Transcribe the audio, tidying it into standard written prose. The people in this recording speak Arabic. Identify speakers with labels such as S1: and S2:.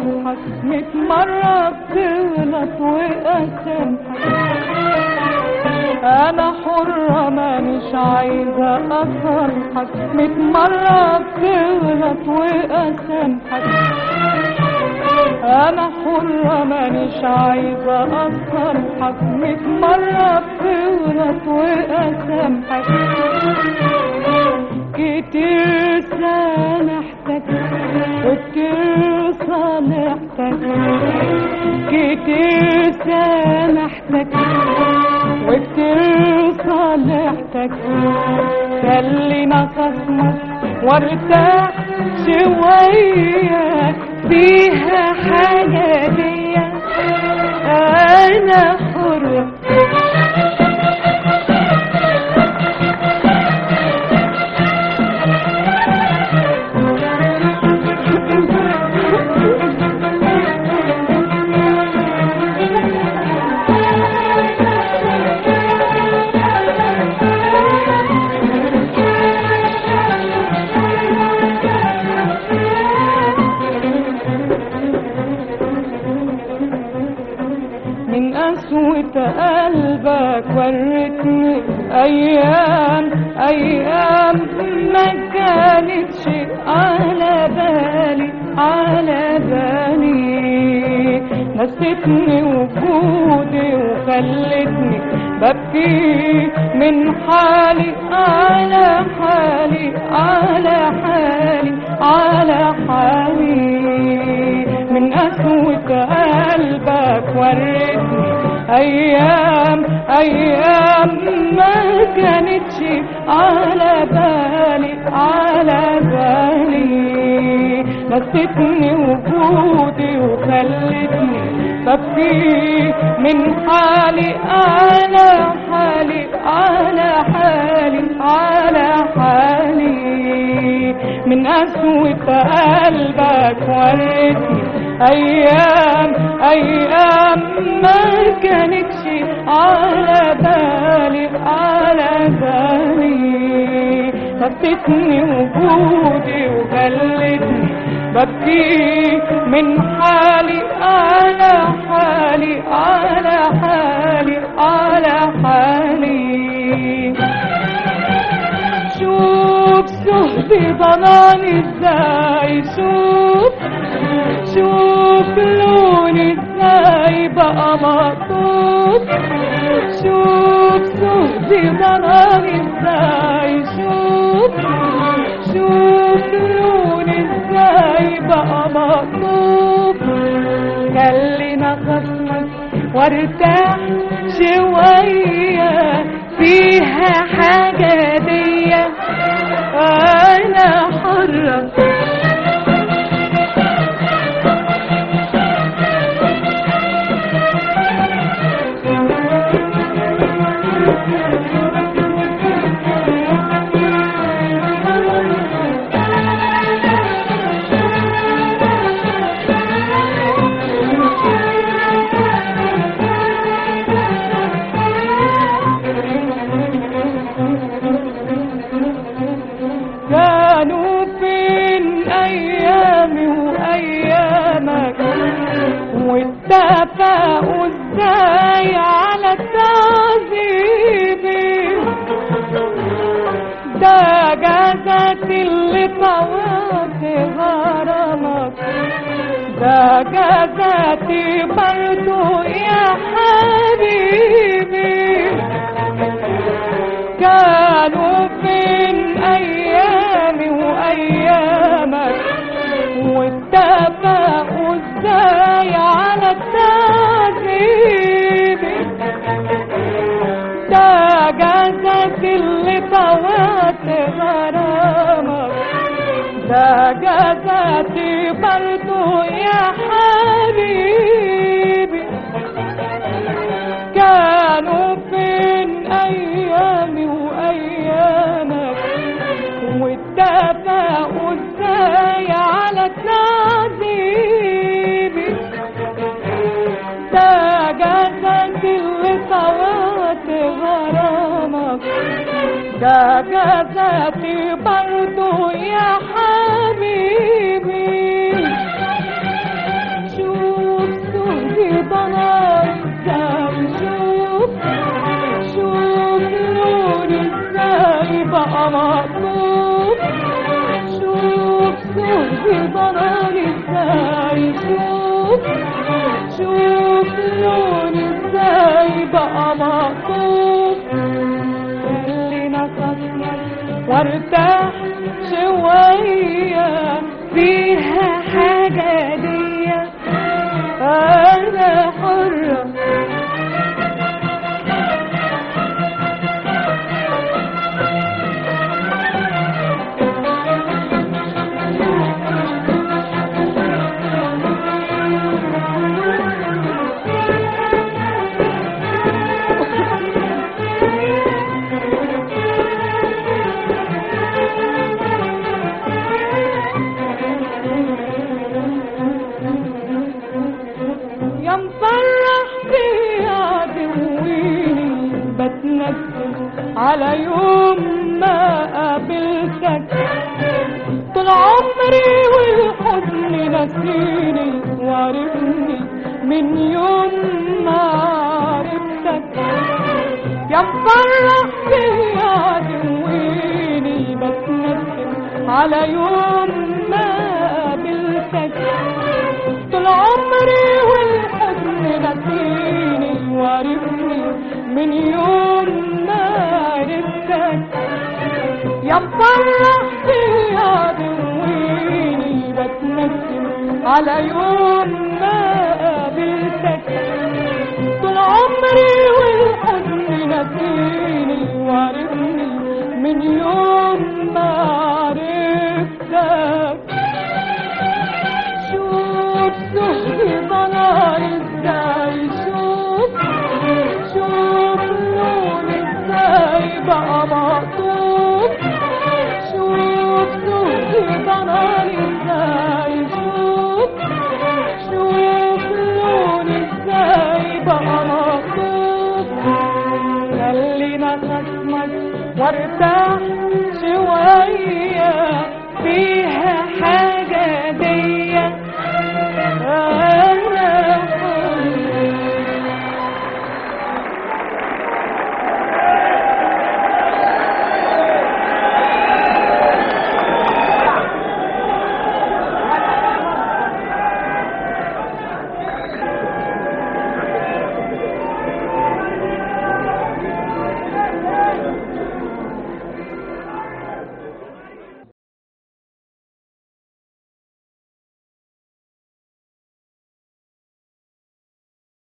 S1: أصالحك 100 مرة بتغلط وأسامحك. أنا حرة مانيش عايزة أصالحك 100 مرة بتغلط وأسامحك. أنا حرة مانيش عايزة أصالحك 100 مرة بتغلط وأسامحك. كتير سامحتك وكتير صالحتك، كتير سامحتك وكتير صالحتك. خلينا خصمك وارتاح شوية فيها حاجة ليا، أنا حرة. من قسوة قلبك ورتني أيام ما كانتش على بالي نسيتني وجودي وخلتني ببكي من حالي على حالي. من قسوة قلبك ورتني أيام ما كانتش على بالي نسيتني وجودي وخلتني ببكي من حالي على حالي. من قسوة قلبك ورتني أيام ما كانتش على بالي نسيتني وجودي وخلتني ببكي من حالي على حالي. شوف صحبي ضناني ازاي، شوف لوني ازاي بقى مقطوب. شوف صحبي ضناني ازاي، شوف لوني ازاي بقى مقطوب. خلينا خصمك وارتاح شوية فيها حاجة ليا، أنا حرة. كانوا فين أيامي وأيامك، واتفقوا ازاي على تعذيبي. ده جازتي اللي طوعت غرامك، ده جازتي برضو يا حبيبي. كانوا فين أيامي وأيامك، واتفقوا ازاي على التعذيب. ده جازتي اللي طوعت غرامك، ده جازتي برضو يا حبيبي. كانوا فين أيامي وأيامك، واتفقوا ازاي على التعذيب. ده جازتي اللي طوعت غرامك، ده جازتي برضو يا حبيبي. بقى مقصود خلينا أفكر وارتاح شوية فيها حاجة دي أنا حرة يا مفرح في عدويني بتندم على يوم ما قابلتك طول عمري والحزن نسيني وعرفني من يوم ما عرفتك يا مفرح في عدويني بتندم على يوم ما قابلتك طول عمري والحزن نسيني وعرفني من يوم ما عرفتك يا مفرح في عدويني بتندم على يوم ما قابلتك طول عمري والحزن نسيني وعرفني من يوم ما عرفتك زهدي ضنايا